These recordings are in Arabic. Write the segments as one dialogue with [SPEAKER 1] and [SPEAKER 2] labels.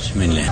[SPEAKER 1] بسم الله.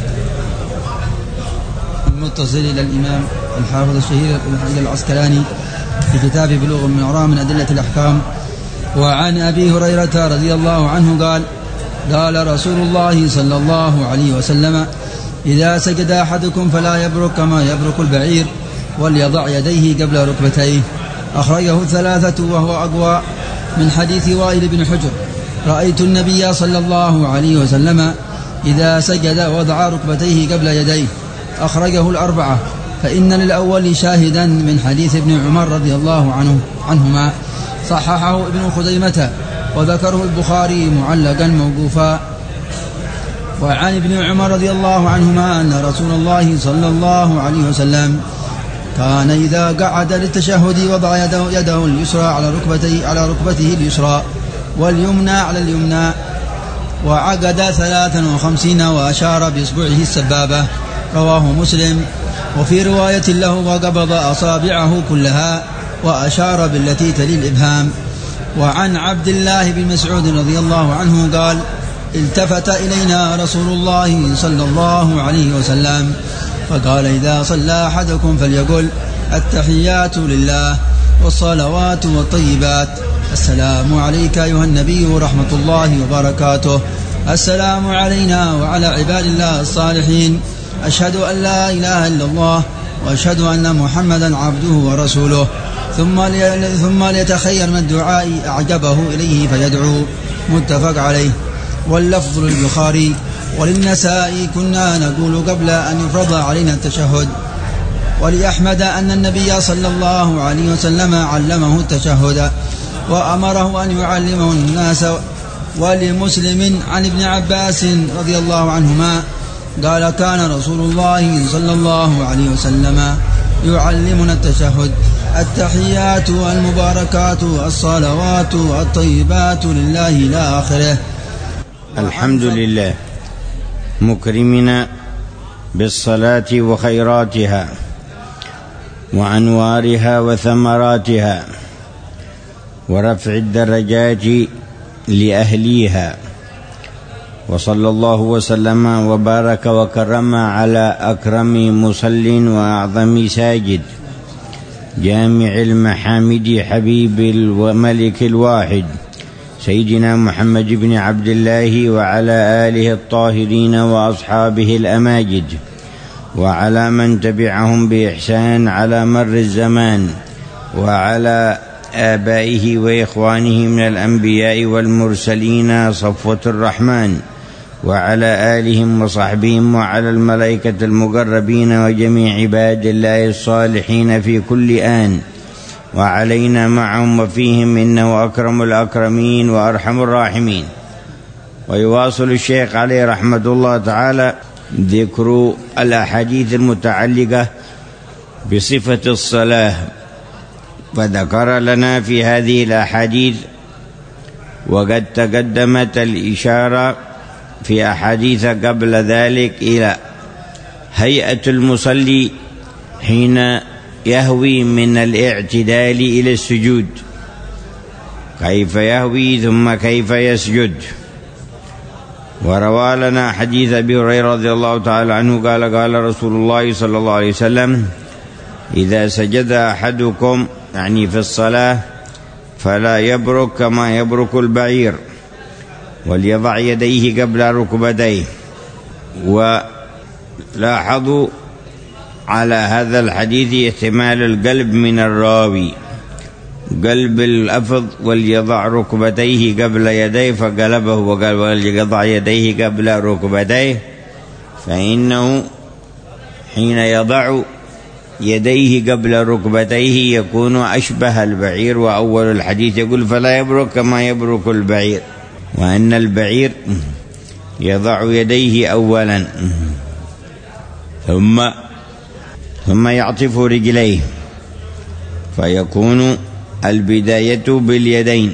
[SPEAKER 2] المتصل إلى الإمام الحافظ الشهير العسقلاني في كتاب بلوغ المرام من أدلة الأحكام. وعن أبي هريرة رضي الله عنه قال: قال رسول الله صلى الله عليه وسلم: إذا سجد أحدكم فلا يبرك كما يبرك البعير، وليضع يديه قبل ركبتيه. أخرجه الثلاثة وهو أقوى من حديث وائل بن حجر: رأيت النبي صلى الله عليه وسلم إذا سجد وضع ركبتيه قبل يديه. أخرجه الأربعة. فإن للأول شاهدا من حديث ابن عمر رضي الله عنهما، صححه ابن خزيمة وذكره البخاري معلقا موقوفا. وعن ابن عمر رضي الله عنهما أن رسول الله صلى الله عليه وسلم كان إذا قعد للتشهد وضع يده اليسرى على ركبته اليسرى واليمنى على اليمنى، وعقد 53 وأشار بإصبعه السبابة. رواه مسلم. وفي رواية له: وقبض أصابعه كلها وأشار بالتي تلي الإبهام. وعن عبد الله بن مسعود رضي الله عنه قال: التفت إلينا رسول الله صلى الله عليه وسلم فقال: إذا صلى أحدكم فليقل: التحيات لله والصلوات والطيبات، السلام عليك أيها النبي ورحمة الله وبركاته، السلام علينا وعلى عباد الله الصالحين، أشهد أن لا إله إلا الله وأشهد أن محمدا عبده ورسوله، ثم ليتخير من الدعاء أعجبه إليه فيدعو. متفق عليه. واللفظ للبخاري وللنسائي: كنا نقول قبل أن يفرض علينا التشهد. ولأحمد أن النبي صلى الله عليه وسلم علمه التشهد وأمره أن يعلمه الناس. ولمسلم عن ابن عباس رضي الله عنهما قال: كان رسول الله صلى الله عليه وسلم يعلمنا التشهد: التحيات والمباركات الصلوات الطيبات لله إلى آخره.
[SPEAKER 1] الحمد لله مكرمنا بالصلاة وخيراتها وأنوارها وثمراتها ورفع الدرجات لأهليها، وصلى الله وسلم وبارك وكرم على أكرم مصل وأعظم ساجد، جامع المحامد حبيب الملك الواحد سيدنا محمد بن عبد الله، وعلى آله الطاهرين وأصحابه الأماجد، وعلى من تبعهم بإحسان على مر الزمان، وعلى آبائه وإخوانه من الأنبياء والمرسلين صفوة الرحمن، وعلى آلهم وصحبهم، وعلى الملائكة المقربين وجميع عباد الله الصالحين في كل آن، وعلينا معهم وفيهم، إنه أكرم الأكرمين وأرحم الراحمين. ويواصل الشيخ عليه رحمة الله تعالى ذكر الأحاديث المتعلقة بصفة الصلاة، فذكر لنا في هذه الأحاديث، وقد تقدمت الإشارة في أحاديث قبل ذلك إلى هيئة المصلي حين يهوي من الاعتدال إلى السجود، كيف يهوي ثم كيف يسجد. وروى لنا حديث أبي هريرة رضي الله تعالى عنه قال: قال رسول الله صلى الله عليه وسلم: إذا سجد أحدكم، يعني في الصلاة، فلا يبرك كما يبرك البعير، وليضع يديه قبل ركبتيه. ولاحظوا على هذا الحديث احتمال القلب من الراوي، قلب اللفظ وليضع ركبتيه قبل يديه، فقلبه وقال وليضع يديه قبل ركبتيه، فإنه حين يضع يديه قبل ركبتيه يكون أشبه البعير. وأول الحديث يقول: فلا يبرك كما يبرك البعير، وأن البعير يضع يديه أولا ثم يعطف رجليه، فيكون البداية باليدين.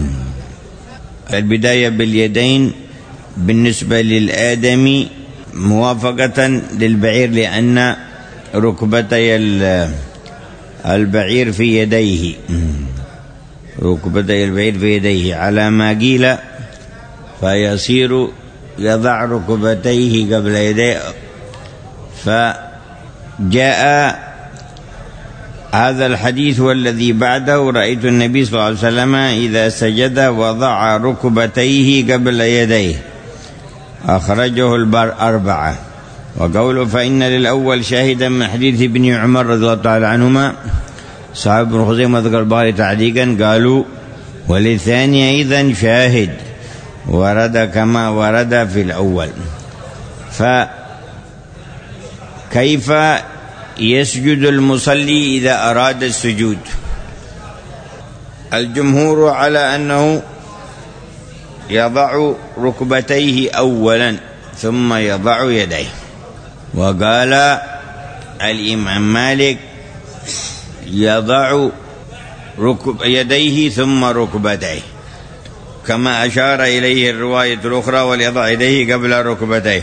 [SPEAKER 1] البداية باليدين بالنسبة للآدمي موافقة للبعير، لأن ركبتي البعير في يديه، ركبتي البعير في يديه على ما قيل، فيصير يضع ركبتيه قبل يديه. فجاء هذا الحديث والذي بعده: رأيت النبي صلى الله عليه وسلم إذا سجد وضع ركبتيه قبل يديه، أخرجه الأربعة. وقوله فإن للأول شاهدا من حديث ابن عمر رضي الله تعالى عنهما، صاحب ابن خزيمة ذكر البخاري تعليقا قالوا: وللثاني أيضا شاهد ورد كما ورد في الأول. فكيف يسجد المصلي إذا أراد السجود؟ الجمهور على أنه يضع ركبتيه أولا ثم يضع يديه. وقال الإمام مالك: يضع يديه ثم ركبتيه، كما أشار إليه الرواية الأخرى: وليضع يديه قبل ركبتيه.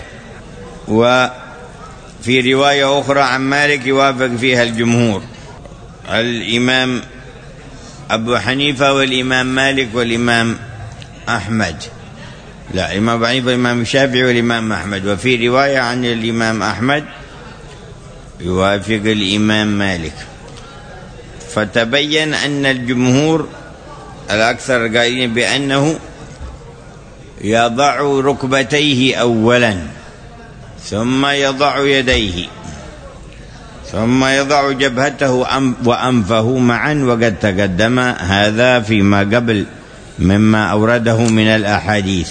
[SPEAKER 1] وفي رواية أخرى عن مالك يوافق فيها الجمهور، الإمام أبو حنيفة والإمام مالك والإمام أحمد، لا، الإمام أبو حنيفة والإمام الشافعي والإمام أحمد. وفي رواية عن الإمام أحمد يوافق الإمام مالك. فتبين أن الجمهور الأكثر قائلين بأنه يضع ركبتيه أولا ثم يضع يديه ثم يضع جبهته وأنفه معا، وقد تقدم هذا فيما قبل مما أورده من الأحاديث.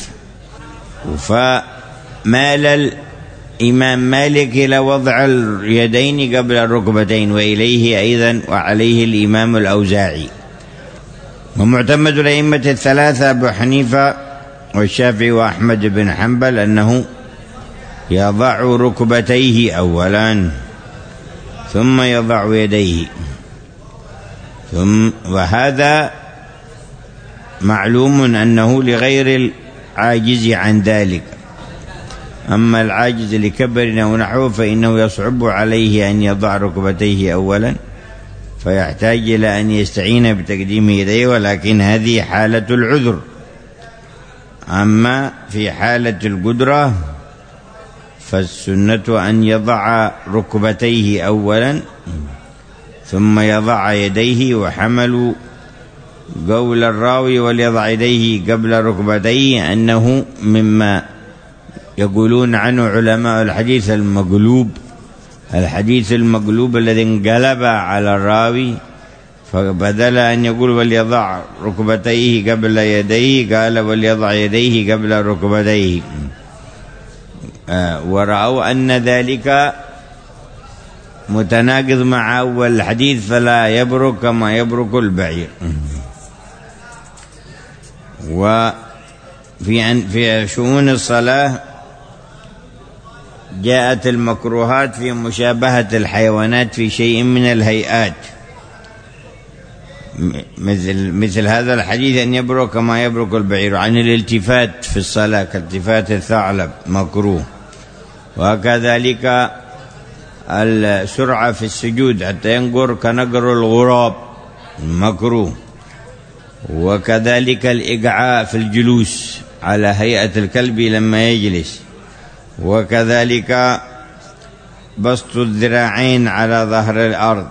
[SPEAKER 1] فمال الإمام مالك إلى وضع اليدين قبل الركبتين، وإليه أيضا وعليه الإمام الأوزاعي. ومعتمد الأئمة الثلاثة أبو حنيفة والشافعي وأحمد بن حنبل أنه يضع ركبتيه أولا ثم يضع يديه، وهذا معلوم أنه لغير العاجز عن ذلك. أما العاجز لكبر أو نحوه فإنه يصعب عليه أن يضع ركبتيه أولا، فيحتاج إلى أن يستعين بتقديم يديه، ولكن هذه حالة العذر. أما في حالة القدرة فالسنة أن يضع ركبتيه أولا ثم يضع يديه. وحملوا قول الراوي وليضع يديه قبل ركبتيه أنه مما يقولون عنه علماء الحديث المقلوب، الحديث المقلوب الذي انقلب على الراوي، فبدل أن يقول وليضع ركبتيه قبل يديه قال وليضع يديه قبل ركبتيه، ورأوا أن ذلك متناقض مع أول الحديث: فلا يبرك كما يبرك البعير. وفي شؤون الصلاة جاءت المكروهات في مشابهة الحيوانات في شيء من الهيئات، مثل هذا الحديث أن يبرك كما يبرك البعير، عن الالتفات في الصلاة كالتفات الثعلب مكروه، وكذلك السرعة في السجود حتى ينقر كنقر الغراب مكروه، وكذلك الإقعاء في الجلوس على هيئة الكلب لما يجلس، وكذلك بسط الذراعين على ظهر الأرض،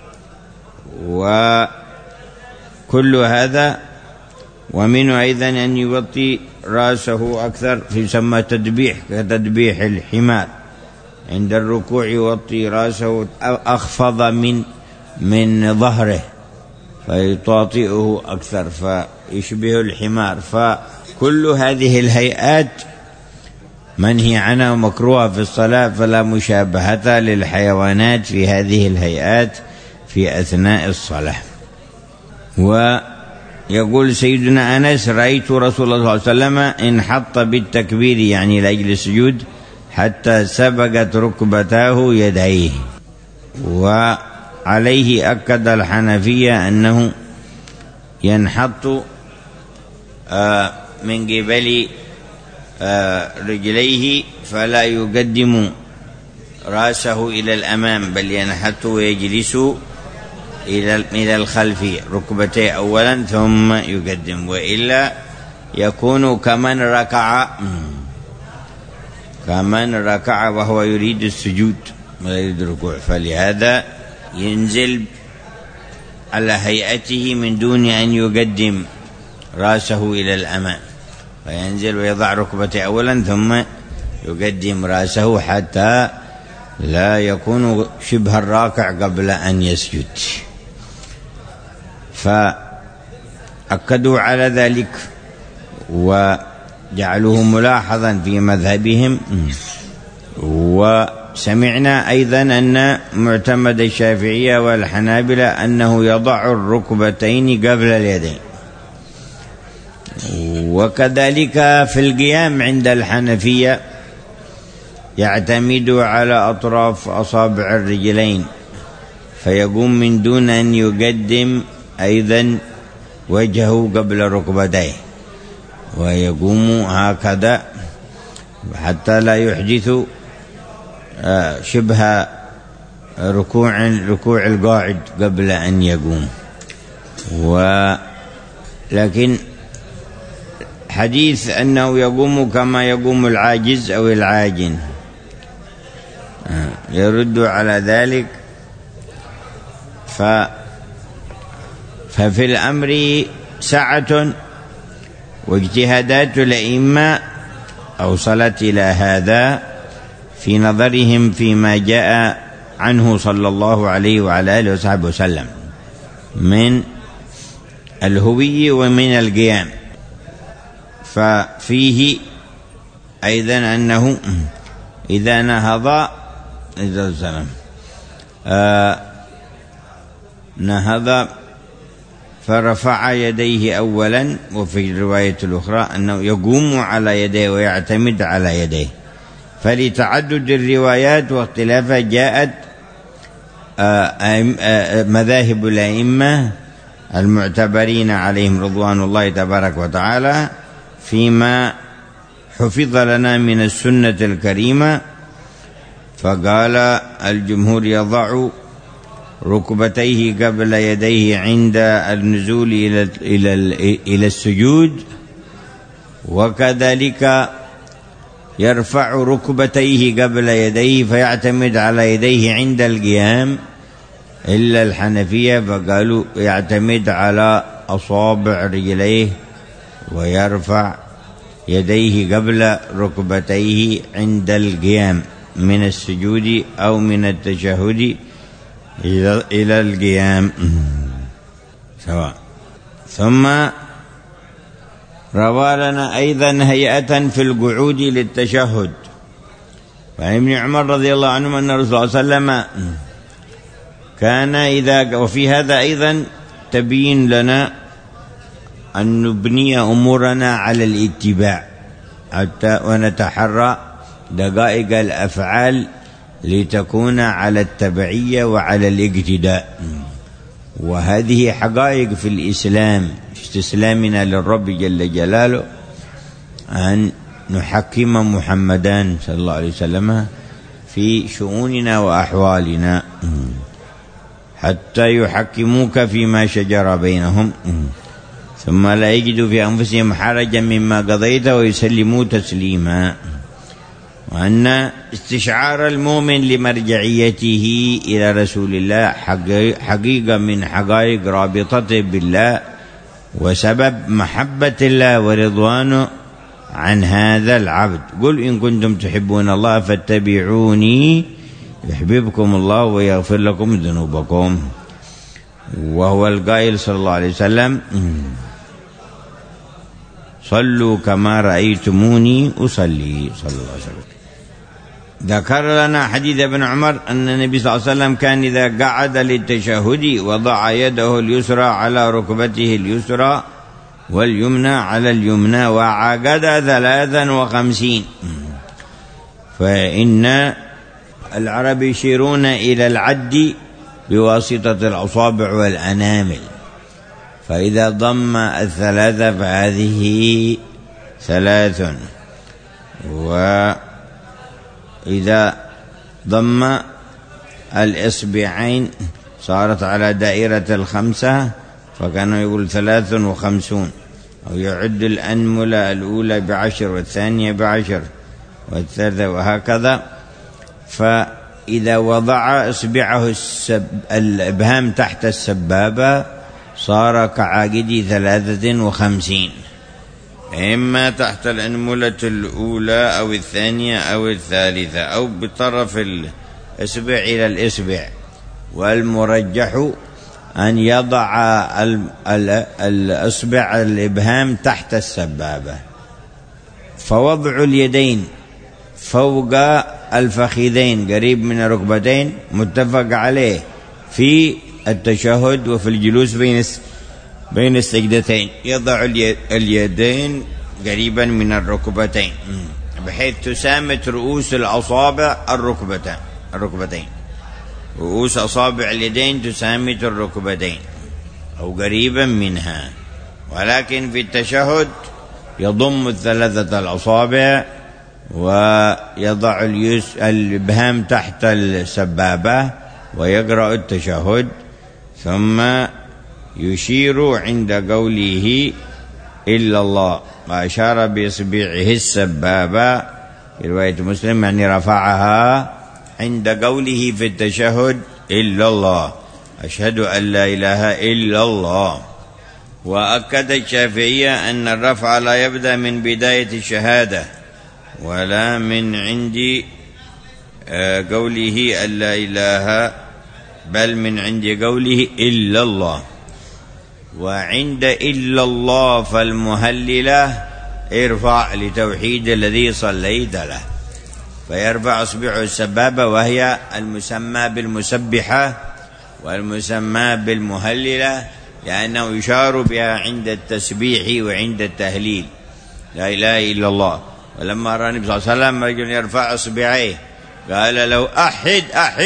[SPEAKER 1] وكل هذا. ومنه أيضا أن يوطي رأسه أكثر، يسمى تدبيح، كتدبيح الحمار، عند الركوع يوطي رأسه أخفض من ظهره فيطاطئه أكثر فيشبه الحمار. فكل هذه الهيئات منهي عنها ومكروهة في الصلاة، فلا مشابهة للحيوانات في هذه الهيئات في أثناء الصلاة. ويقول سيدنا أنس: رأيت رسول الله صلى الله عليه وسلم انحط بالتكبير، يعني لأجل السجود، حتى سبقت ركبتاه يديه. وعليه أكد الحنفية أنه ينحط من قبل رجليه، فلا يقدم رأسه إلى الأمام، بل ينحط ويجلس إلى الخلف، ركبتيه أولا ثم يقدم، وإلا يكون كمن ركع كمان ركع وهو يريد السجود ولا يريد الركوع، فلهذا ينزل على هيئته من دون أن يقدم رأسه إلى الأمام، فينزل ويضع ركبته أولا ثم يقدم رأسه حتى لا يكون شبه الراكع قبل أن يسجد. فأكدوا على ذلك وجعلوه ملاحظا في مذهبهم. وسمعنا أيضا أن معتمد الشافعية والحنابلة أنه يضع الركبتين قبل اليدين، وكذلك في القيام عند الحنفية يعتمد على أطراف أصابع الرجلين، فيقوم من دون أن يقدم أيضا وجهه قبل ركبتيه، ويقوم هكذا حتى لا يحدث شبه ركوع القاعد قبل أن يقوم. ولكن حديث أنه يقوم كما يقوم العاجز أو العاجن يرد على ذلك. ففي الأمر سعة، واجتهادات الأئمة أوصلت إلى هذا في نظرهم فيما جاء عنه صلى الله عليه وعلى آله وصحبه وسلم من الهوي ومن القيام. ففيه أيضا أنه إذا نهض نهض فرفع يديه أولا، وفي الرواية الأخرى أنه يقوم على يديه ويعتمد على يديه. فلتعدد الروايات واختلافها جاءت مذاهب الأئمة المعتبرين عليهم رضوان الله تبارك وتعالى فيما حفظ لنا من السنة الكريمة. فقال الجمهور يضع ركبتيه قبل يديه عند النزول إلى السجود، وكذلك يرفع ركبتيه قبل يديه فيعتمد على يديه عند القيام، إلا الحنفية فقالوا يعتمد على أصابع رجليه ويرفع يديه قبل ركبتيه عند القيام من السجود أو من التشهد إلى القيام سواء. ثم روى لنا أيضا هيئة في القعود للتشهد. فعن ابن عمر رضي الله عنه أن الرسول صلى الله عليه وسلم كان إذا، وفي هذا أيضا تبين لنا أن نبني أمورنا على الاتباع حتى ونتحرى دقائق الأفعال لتكون على التبعية وعلى الاقتداء. وهذه حقائق في الإسلام، استسلامنا للرب جل جلاله، أن نحكم محمدان صلى الله عليه وسلم في شؤوننا وأحوالنا حتى يحكموك فيما شجر بينهم ثم لا يجدوا في أنفسهم حرجا مما قضيت ويسلموا تسليما. وأن استشعار المؤمن لمرجعيته إلى رسول الله حقيقة من حقائق رابطته بالله وسبب محبة الله ورضوانه عن هذا العبد. قل إن كنتم تحبون الله فاتبعوني يحببكم الله ويغفر لكم ذنوبكم. وهو القائل صلى الله عليه وسلم صلوا كما رأيتموني أصلي صلى الله عليه وسلم. ذكر لنا حديث ابن عمر أن النبي صلى الله عليه وسلم كان إذا قعد للتشهد وضع يده اليسرى على ركبته اليسرى واليمنى على اليمنى وعقد 53. فإن العرب يشيرون إلى العد بواسطة الأصابع والأنامل، فإذا ضم 3 فهذه 3، وإذا ضم الإصبعين صارت على دائرة 5، فكان يقول 53، أو يعد الأنملة الأولى ب10 والثانية ب10 والثالثة وهكذا. فإذا وضع إصبعه الإبهام تحت السبابة صار كعاقد 53، إما تحت الأنملة الأولى أو الثانية أو الثالثة أو بطرف الإصبع إلى الإصبع. والمرجح أن يضع الإصبع الإبهام تحت السبابة. فوضع اليدين فوق الفخذين قريب من الركبتين متفق عليه في التشهد وفي الجلوس بين السجدتين. يضع اليدين قريبا من الركبتين بحيث تسامت رؤوس الأصابع الركبتين. رؤوس أصابع اليدين تسامت الركبتين أو قريبا منها. ولكن في التشهد يضم 3 الأصابع ويضع الإبهام تحت السبابة ويقرأ التشهد، ثم يشير عند قوله إلا الله، وأشار بإصبعه السبابة في رواية مسلم يعني رفعها عند قوله في التشهد إلا الله، أشهد أن لا إله إلا الله. وأكد الشافعية أن الرفع لا يبدأ من بداية الشهادة ولا من عند قوله أن لا إله، بل من عند قوله إلا الله. وعند إلا الله فالمهللة ارفع لتوحيد الذي صليت له، فيرفع أصبعه السبابة وهي المسمى بالمسبحة والمسمى بالمهللة، لأنه يشار بها عند التسبيح وعند التهليل لا إله إلا الله. ولما رأى النبي صلى الله عليه وسلم رجل يرفع أصبعيه قال له أحد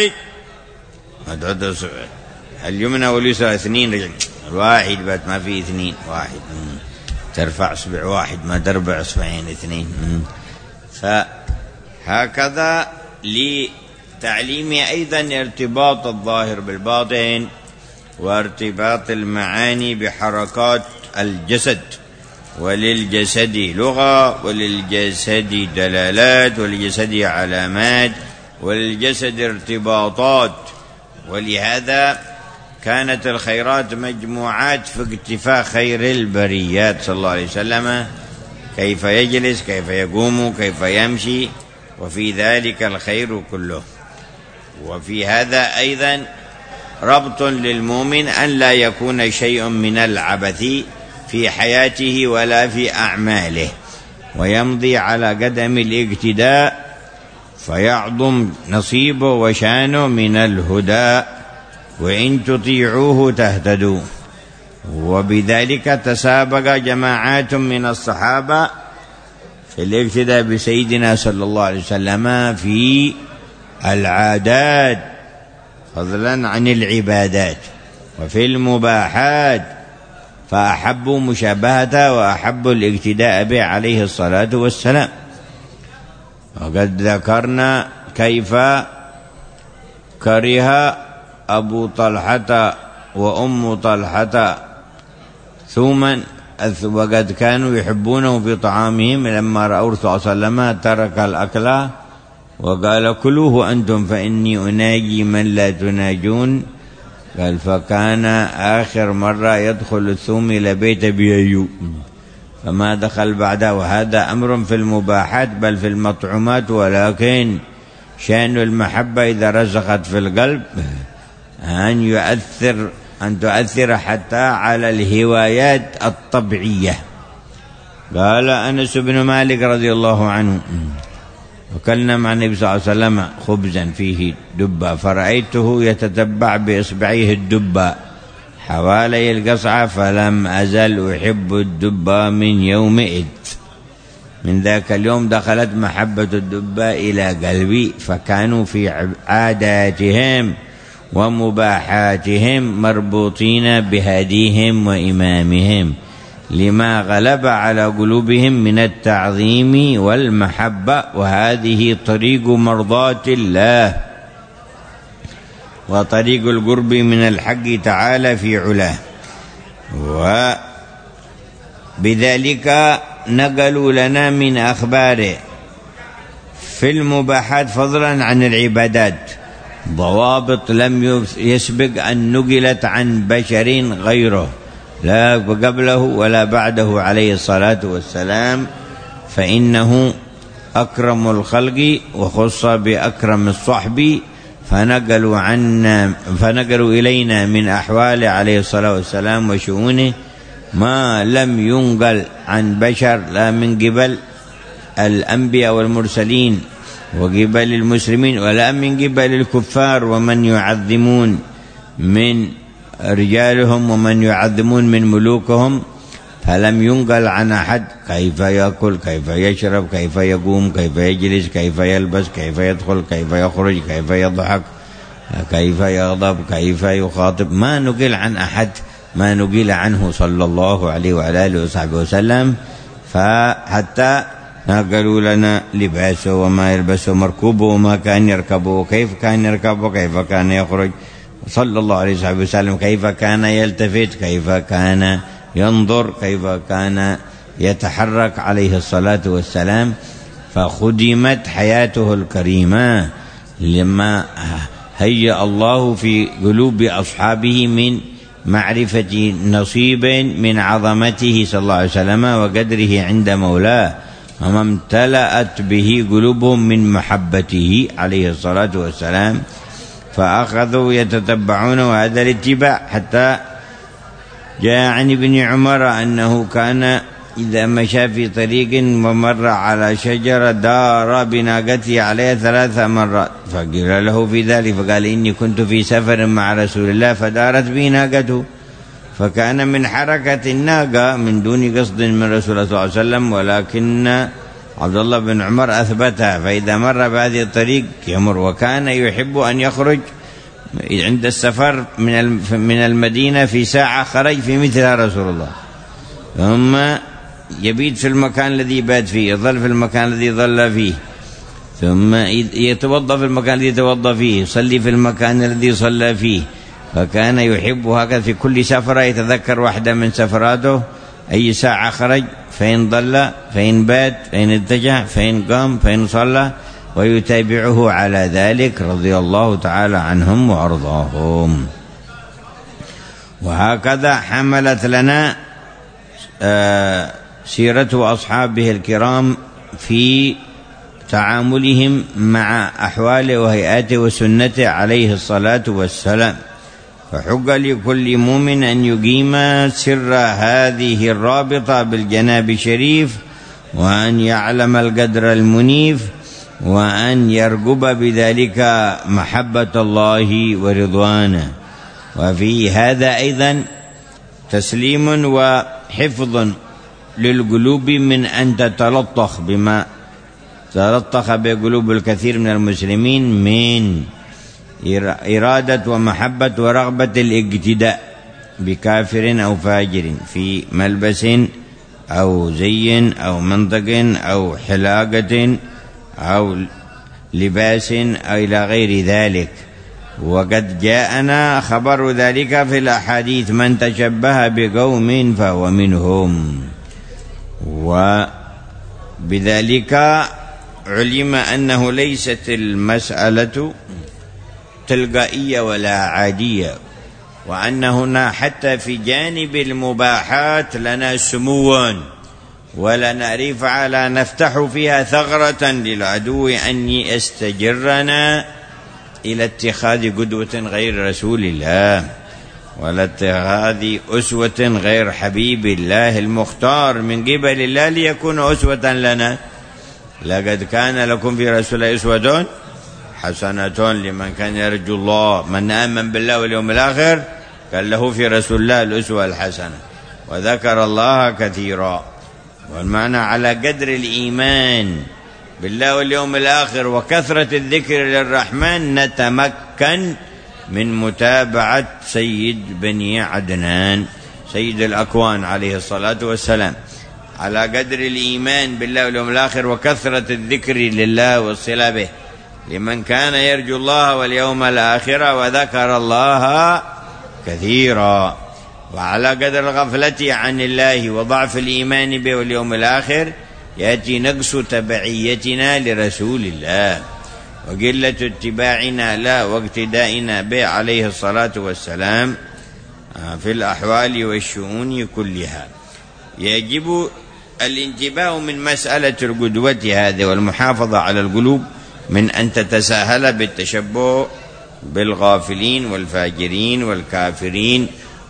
[SPEAKER 1] اليمنى واليسرى 2 رجل، الواحد بات ما في 2 واحد، ترفع أصبع واحد ما ترفع أصبعين 2. فهكذا لتعليم أيضا ارتباط الظاهر بالباطن وارتباط المعاني بحركات الجسد. وللجسد لغة وللجسد دلالات وللجسد علامات وللجسد ارتباطات. ولهذا كانت الخيرات مجموعات في اكتفاء خير البريات صلى الله عليه وسلم، كيف يجلس، كيف يقوم، كيف يمشي، وفي ذلك الخير كله. وفي هذا أيضا ربط للمؤمن أن لا يكون شيء من العبث في حياته ولا في أعماله، ويمضي على قدم الاقتداء فيعظم نصيبه وشانه من الهدى، وإن تطيعوه تهتدوا. وبذلك تسابق جماعات من الصحابة في الاقتداء بسيدنا صلى الله عليه وسلم في العادات فضلا عن العبادات وفي المباحات، فأحبوا مشابهته وأحبوا الاقتداء به عليه الصلاة والسلام. وقد ذكرنا كيف كره أبو طلحة وأم طلحة ثوما، وقد كانوا يحبونه في طعامهم، لما رأوا الرسول صلى الله عليه وسلم ترك الأكل وقال كلوه أنتم فإني أناجي من لا تناجون. قال فكان آخر مرة يدخل الثوم إلى بيت أبي أيوب فما دخل بعده. وهذا أمر في المباحات بل في المطعومات، ولكن شأن المحبة إذا رسخت في القلب أن تؤثر حتى على الهوايات الطبيعية. قال أنس بن مالك رضي الله عنه وكلنا مع النبي صلى الله عليه وسلم خبزا فيه دبة، فرأيته يتتبع بإصبعيه الدبة حوالي القصعة، فلم أزل أحب الدبة من يومئذ. من ذاك اليوم دخلت محبة الدبة إلى قلبي، فكانوا في عاداتهم ومباحاتهم مربوطين بهديهم وإمامهم لما غلب على قلوبهم من التعظيم والمحبة، وهذه طريق مرضاة الله وطريق القرب من الحق تعالى في علاه. وبذلك نقلوا لنا من أخباره في المباحات فضلا عن العبادات ضوابط لم يسبق أن نقلت عن بشر غيره لا قبله ولا بعده عليه الصلاة والسلام، فإنه أكرم الخلق وخص بأكرم الصحب، فنقلوا إلينا من أحوال عليه الصلاة والسلام وشؤونه ما لم ينقل عن بشر لا من قبل الأنبياء والمرسلين وقبل المسلمين ولا من قبل الكفار ومن يعظمون من رجالهم ومن يعظمون من ملوكهم، فلم ينقل عن أحد كيف يأكل، كيف يشرب، كيف يقوم، كيف يجلس، كيف يلبس، كيف يدخل، كيف يخرج، كيف يضحك، كيف يغضب، كيف يخاطب. ما نقل عن أحد ما نقل عنه صلى الله عليه وعلى آله وصحبه وسلم. فحتى نقلوا لنا لباسه وما يلبسه، مركوبه وما كان يركبه، كيف كان يركبه، كيف كان يخرج صلى الله عليه وصحبه وسلم، كيف كان يلتفت، كيف كان ينظر، كيف كان يتحرك عليه الصلاة والسلام. فخدمت حياته الكريمة لما هيأ الله في قلوب أصحابه من معرفة نصيب من عظمته صلى الله عليه وسلم وقدره عند مولاه، وما امتلأت به قلوبهم من محبته عليه الصلاة والسلام، فأخذوا يتتبعون هذا الاتباع. حتى جاء عن ابن عمر أنه كان إذا مشى في طريق ومر على شجرة دار بناقته عليها 3 مرات، فقيل له في ذلك فقال إني كنت في سفر مع رسول الله فدارت بي ناقته، فكان من حركة الناقة من دون قصد من رسول الله صلى الله عليه وسلم، ولكن عبد الله بن عمر أثبتها، فإذا مر بهذه الطريق يمر. وكان يحب أن يخرج عند السفر من المدينة في ساعة خرج في مثلها رسول الله، ثم يبيت في المكان الذي بات فيه، يظل في المكان الذي ظل فيه، ثم يتوضأ في المكان الذي يتوضأ فيه، يصلي في المكان الذي صلى فيه. فكان يحب هكذا في كل سفرة يتذكر واحدة من سفراته، أي ساعة خرج، فإن ضل، فإن بات، فإن اتجه، فإن قام، فإن صلى، ويتابعه على ذلك رضي الله تعالى عنهم وأرضاهم. وهكذا حملت لنا سيرة أصحابه الكرام في تعاملهم مع أحواله وهيئاته وسنته عليه الصلاة والسلام. فحق لكل مؤمن أن يقيم سر هذه الرابطة بالجناب الشريف، وأن يعلم القدر المنيف، وأن يرغب بذلك محبة الله ورضوانه. وفي هذا أيضا تسليم وحفظ للقلوب من أن تتلطخ بما تلطخ بقلوب الكثير من المسلمين من إرادة ومحبة ورغبة الاقتداء بكافر أو فاجر في ملبس أو زي أو منطق أو حلاقة أو لباس أو إلى غير ذلك. وقد جاءنا خبر ذلك في الأحاديث: من تشبه بقوم فهو منهم. وبذلك علم أنه ليست المسألة تلقائية ولا عادية، وأن هنا حتى في جانب المباحات لنا سموا ولنا رفعة لا نفتح فيها ثغرة للعدو أن يستجرنا إلى اتخاذ قدوة غير رسول الله، ولا اتخاذ أسوة غير حبيب الله المختار من قبل الله ليكون أسوة لنا. لقد كان لكم في رسول الله أسوة حسنة لمن كان يرجو الله، من آمن بالله واليوم الآخر كان له في رسول الله الأسوة الحسنة، وذكر الله كثيرا. والمعنى على قدر الإيمان بالله واليوم الآخر وكثرة الذكر للرحمن نتمكن من متابعة سيد بني عدنان سيد الأكوان عليه الصلاة والسلام. على قدر الإيمان بالله واليوم الآخر وكثرة الذكر لله والصلة به لمن كان يرجو الله واليوم الآخر وذكر الله كثيرا. وعلى قدر الغفلة عن الله وضعف الإيمان به واليوم الآخر يأتي نقص تبعيتنا لرسول الله وقلة اتباعنا له واقتدائنا به عليه الصلاة والسلام في الأحوال والشؤون كلها. يجب الانتباه من مسألة القدوة هذه والمحافظة على القلوب من أن تتساهل بالتشبه بالغافلين والفاجرين والكافرين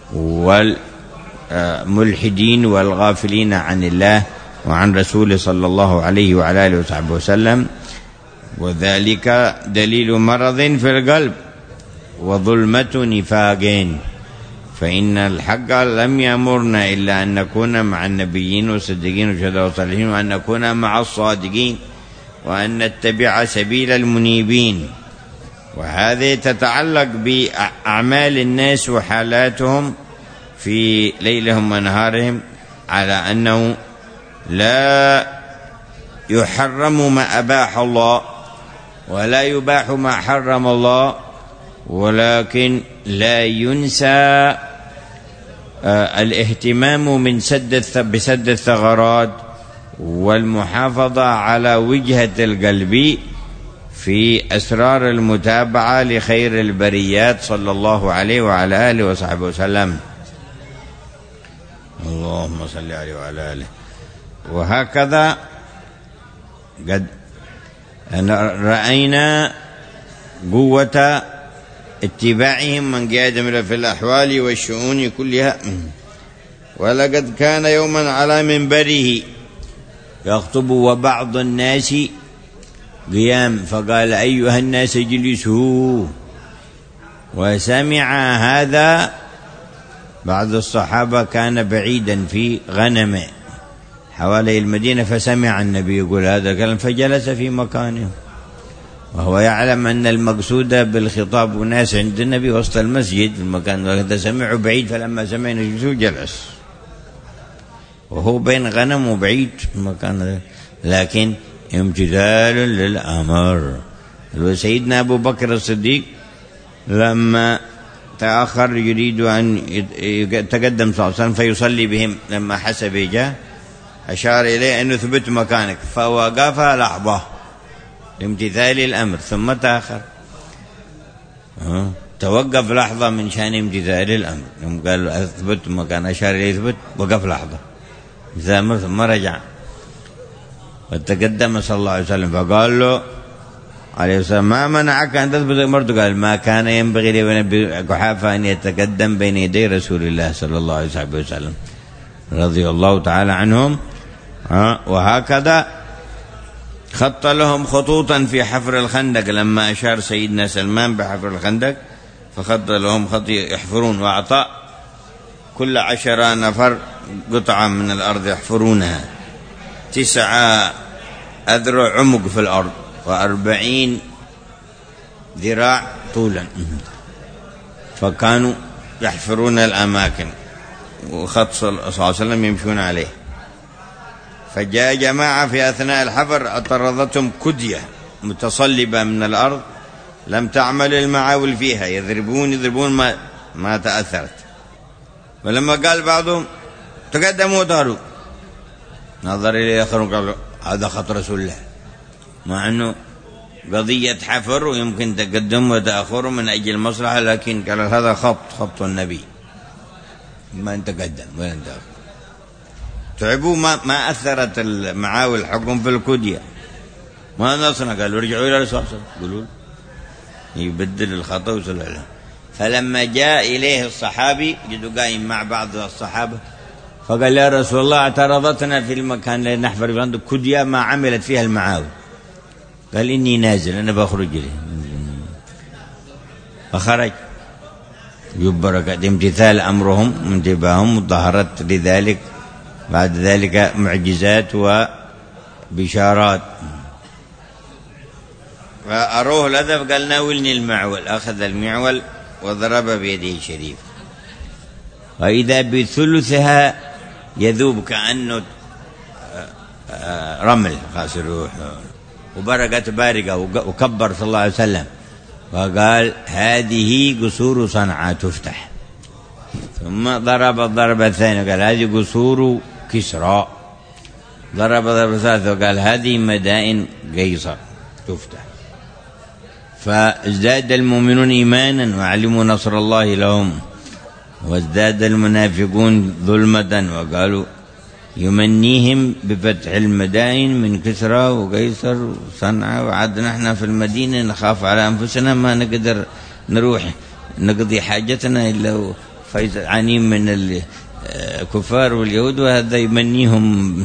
[SPEAKER 1] والملحدين والغافلين عن الله وعن رسوله صلى الله عليه وعلى آله وصحبه وسلم، وذلك دليل مرض في القلب وظلمة نفاق، فإن الحق لم يأمرنا إلا أن نكون مع النبيين والصديقين والشهداء والصالحين، وأن نكون مع الصادقين، وأن نتبع سبيل المنيبين. وهذه تتعلق بأعمال الناس وحالاتهم في ليلهم ونهارهم، على أنه لا يحرم ما أباح الله ولا يباح ما حرم الله، ولكن لا ينسى الاهتمام بسد الثغرات والمحافظة على وجهة القلب في أسرار المتابعة لخير البريات صلى الله عليه وعلى آله وصحبه وسلم. اللهم صل عليه وعلى آله. وهكذا قد رأينا قوة اتباعهم من قادم في الأحوال والشؤون كلها. ولقد كان يوما على منبره يخطب وبعض الناس قيام فقال: أيها الناس اجلسوا. وسمع هذا بعض الصحابة كان بعيدا في غنم حوالي المدينة، فسمع النبي يقول هذا الكلام فجلس في مكانه، وهو يعلم أن المقصود بالخطاب ناس عند النبي وسط المسجد في المكان، وهذا سمعه بعيد، فلما سمع يجلسوا جلس، وهو بين غنم وبعيد في المكان، لكن امتثال للأمر. وسيدنا أبو بكر الصديق لما تأخر يريد أن يتقدم صلى الله عليه وسلم فيصلي بهم، لما حسب جاء أشار إليه أن يثبت مكانك، فوقف لحظة لامتثال الأمر ثم تأخر، توقف لحظة من شأن امتثال الأمر، قال أثبت مكان، أشار إليه يثبت، وقف لحظة ثم رجع وتقدم صلى الله عليه وسلم، فقال له عليه السلام: ما منعك أن تثبت أمرت؟ قال: ما كان ينبغي لنبي قحافة أن يتقدم بين يدي رسول الله صلى الله عليه وسلم رضي الله تعالى عنهم. وهكذا خط لهم خطوطا في حفر الخندق، لما أشار سيدنا سلمان بحفر الخندق فخط لهم خط يحفرون، وأعطى كل 10 نفر قطعة من الأرض يحفرونها، 9 أذرع عمق في الأرض و40 ذراع طولا، فكانوا يحفرون الأماكن وخط صلى الله عليه وسلم يمشون عليه. فجاء جماعة في أثناء الحفر اعترضتهم كدية متصلبة من الأرض لم تعمل المعاول فيها، يضربون ما تأثرت. ولما قال بعضهم تقدموا وطاروا، نظر إليه آخرون قالوا: هذا خط رسول الله، مع أنه قضية حفر ويمكن تقدم وتأخر من أجل المصلحة، لكن قال هذا خط النبي، ما تقدم ولا تأخر. تعبوا ما أثرت المعاول حقهم في الكدية، ما نصنا. قالوا: رجعوا إلى الرسول صلى الله عليه وسلم، قالوا يبدل الخطأ وصل له. فلما جاء إليه الصحابي جدوا قائم مع بعض الصحابة، فقال: يا رسول الله اعترضتنا في المكان الذي نحفر فيه عندك كدية ما عملت فيها المعاول. قال: إني نازل، أنا بخرج إليه. فخرج ببركة امتثال أمرهم وانتباههم، وظهرت لذلك بعد ذلك معجزات وبشارات. فأروه الأذف قال: ناولني المعول. أخذ المعول وضرب بيده الشريف، وإذا بثلثها يذوب كأنه رمل خاص الروح، وبركت بارقة، وكبر صلى الله عليه وسلم وقال: هذه قصور صنعاء تفتح. ثم ضرب الضربة الثانية قال: هذه قصور كسرى. ضرب ثالث وقال هذه مدائن قيصر تفتح. فازداد المؤمنون إيمانا وعلموا نصر الله لهم، وازداد المنافقون ظلمة وقالوا يمنيهم بفتح المدائن من كسرى وقيصر وصنعاء، وعاد نحن في المدينة نخاف على أنفسنا ما نقدر نروح نقضي حاجتنا إلا فيعانين من الكفار واليهود، وهذا يمنيهم.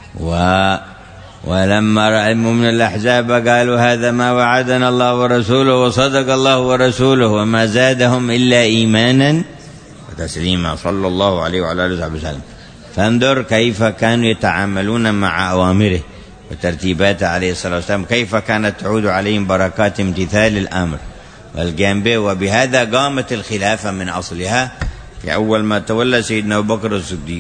[SPEAKER 1] ولما رأى المؤمنون الأحزاب قالوا هذا ما وعدنا الله ورسوله وصدق الله ورسوله وما زادهم إلا إيمانا وتسليما صلى الله عليه وعلى آله وصحبه وسلم. فانظر كيف كانوا يتعاملون مع أوامره وترتيباته عليه الصلاة والسلام، كيف كانت تعود عليهم بركات امتثال الأمر والقيام به. وبهذا قامت الخلافة من أصلها في أول ما تولى سيدنا أبو بكر الصديق،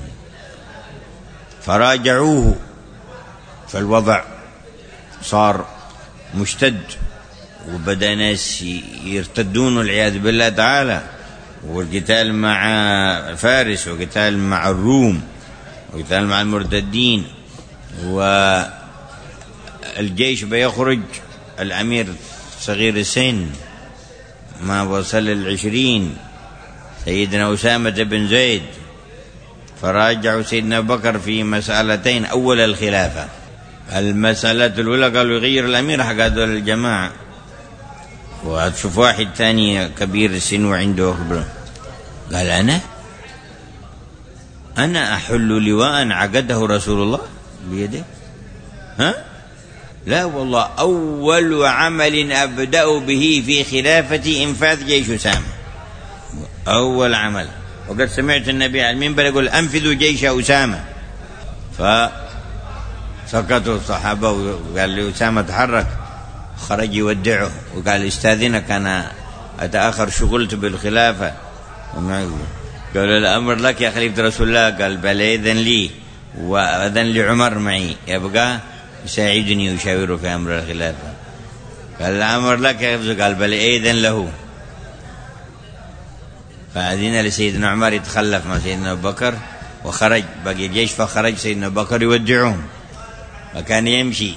[SPEAKER 1] فراجعوه، فالوضع صار مشتد، وبدأ ناس يرتدون والعياذ بالله تعالى، والقتال مع فارس وقتال مع الروم وقتال مع المرتدين، والجيش بيخرج الأمير صغير السن ما وصل 20 سيدنا أسامة بن زيد. فراجعوا سيدنا أبو بكر في مسألتين. أول الخلافة، المسألة الأولى قالوا يغير الأمير حق هذول الجماعة، وهتشوف واحد ثاني كبير السن وعنده خبرة، قال أنا أحل لواء عقده رسول الله بيده؟ لا والله، أول عمل أبدأ به في خلافتي إنفاذ جيش أسامة، أول عمل. وقد سمعت النبي على المنبر يقول أنفذوا جيش أسامة. فسكتوا الصحابة وقال لي أسامة تحرك، خرج يودعه وقال استاذنك أنا أتأخر شغلت بالخلافة. قالوا الأمر لك يا خليفة رسول الله، قال بل إذن لي وأذن لعمر معي يبقى يساعدني ويشاوره في أمر الخلافة. قال الأمر لك يا خليفة، قال بل إذن له. فأذن لسيدنا عمر يتخلف مع سيدنا أبو بكر، وخرج بقي الجيش، فخرج سيدنا أبو بكر يودعهم، وكان يمشي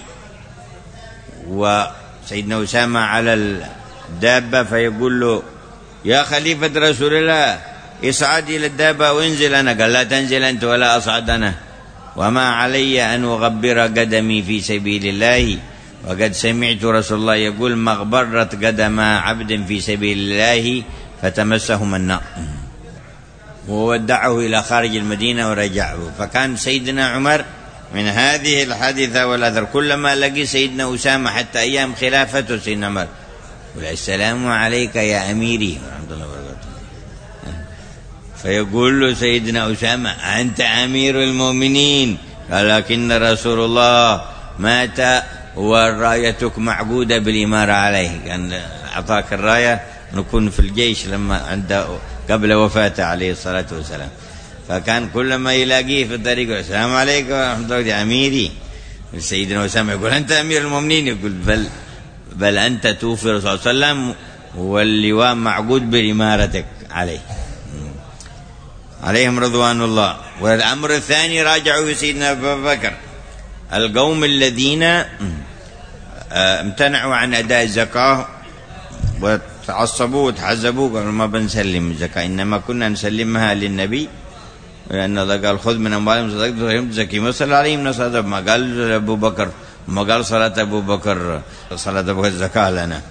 [SPEAKER 1] وسيدنا أسامة على الدابة، فيقول له يا خليفة رسول الله اصعد إلى الدابة وانزل أنا. قال لا تنزل أنت ولا أصعد أنا، وما علي أن أغبر قدمي في سبيل الله، وقد سمعت رسول الله يقول مغبرة قدم عبد في سبيل الله فتمسهم النار. وودعه إلى خارج المدينة ورجعه. فكان سيدنا عمر من هذه الحادثة والأثر كلما لقي سيدنا أسامة حتى أيام خلافته سيدنا عمر قل السلام عليك يا أميري ورحمة الله وبركاته، فيقول له سيدنا أسامة أنت أمير المؤمنين، لكن رسول الله مات ورايتك معبودة بالإمارة عليه، كان أعطاك الراية نكون في الجيش لما عنده قبل وفاته عليه الصلاة والسلام. فكان كلما يلاقيه في الطريق السلام عليكم ورحمة الله يا أميري. سيدنا أسامة يقول أنت أمير المؤمنين، يقول بل أنت توفي رسول صلى الله عليه وسلم واللواء معقود بإمارتك عليه، عليهم رضوان الله. والأمر الثاني راجعوا سيدنا أبو بكر، القوم الذين امتنعوا عن أداء الزكاة وتعصبوا وتحزبوا، قالوا ما بنسلم الزكاة، إنما كنا نسلمها للنبي، لأن الله قال خذ من أموالهم صدقة تزكيهم وصل عليهم نصادب. ما قال أبو بكر، ما قال صلاة أبو بكر الزكاة لنا.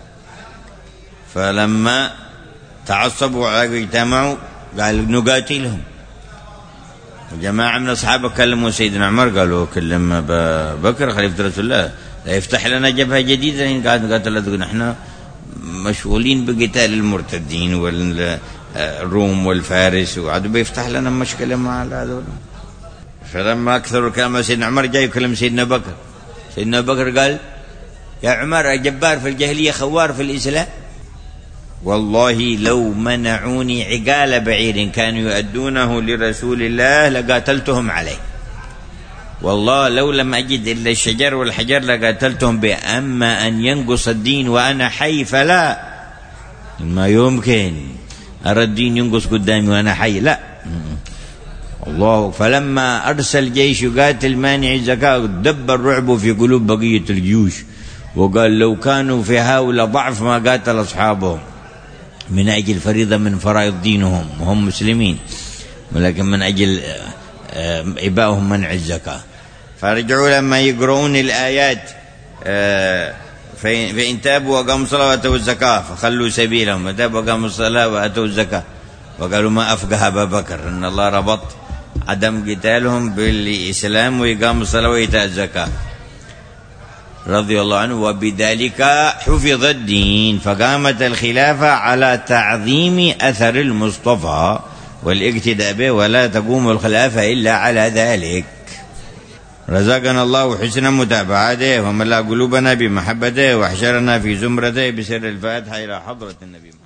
[SPEAKER 1] فلما تعصبوا واجتمعوا قال نقاتلهم. وجماعة من الصحابة كلموا سيدنا عمر قالوا كلم أبا بكر خليفة رسول الله لا يفتح لنا جبهة جديدة، إن قاعد نقاتل نحن مشغولين بقتال المرتدين والروم والفارس، وعادوا بيفتح لنا مشكلة مع هذول. فلما أكثروا كلام سيدنا عمر جاي يكلم سيدنا بكر، سيدنا بكر قال يا عمر جبار في الجاهلية خوار في الإسلام، والله لو منعوني عقال بعير كانوا يؤدونه لرسول الله لقاتلتهم عليه، والله لو لم أجد إلا الشجر والحجر لقاتلتهم به، أما أن ينقص الدين وأنا حي فلا، ما يمكن أرى الدين ينقص قدامي وأنا حي، لا الله. فلما أرسل جيش يقاتل مانع الزكاة دب الرعب في قلوب بقية الجيوش، وقال لو كانوا في هؤلاء ضعف ما قاتل أصحابهم من أجل فريضة من فرائض دينهم وهم مسلمين، ولكن من أجل إباءهم منع الزكاة. فرجعوا لما يقرؤون الآيات فإن تابوا وقاموا الصلاة وأتوا الزكاة فخلوا سبيلهم، وتابوا وقاموا الصلاة وأتوا الزكاة، وقالوا ما أفقه أبا بكر، إن الله ربط عدم قتالهم بالإسلام وإقام الصلاة وإيتاء الزكاة رضي الله عنه. وبذلك حفظ الدين، فقامت الخلافة على تعظيم أثر المصطفى والاقتداء به، ولا تقوم الخلافة إلا على ذلك. رزقنا الله حسن متابعته وملأ قلوبنا بمحبته، واحشرنا في زمرته بسر الفاتحة إلى حضرة النبي.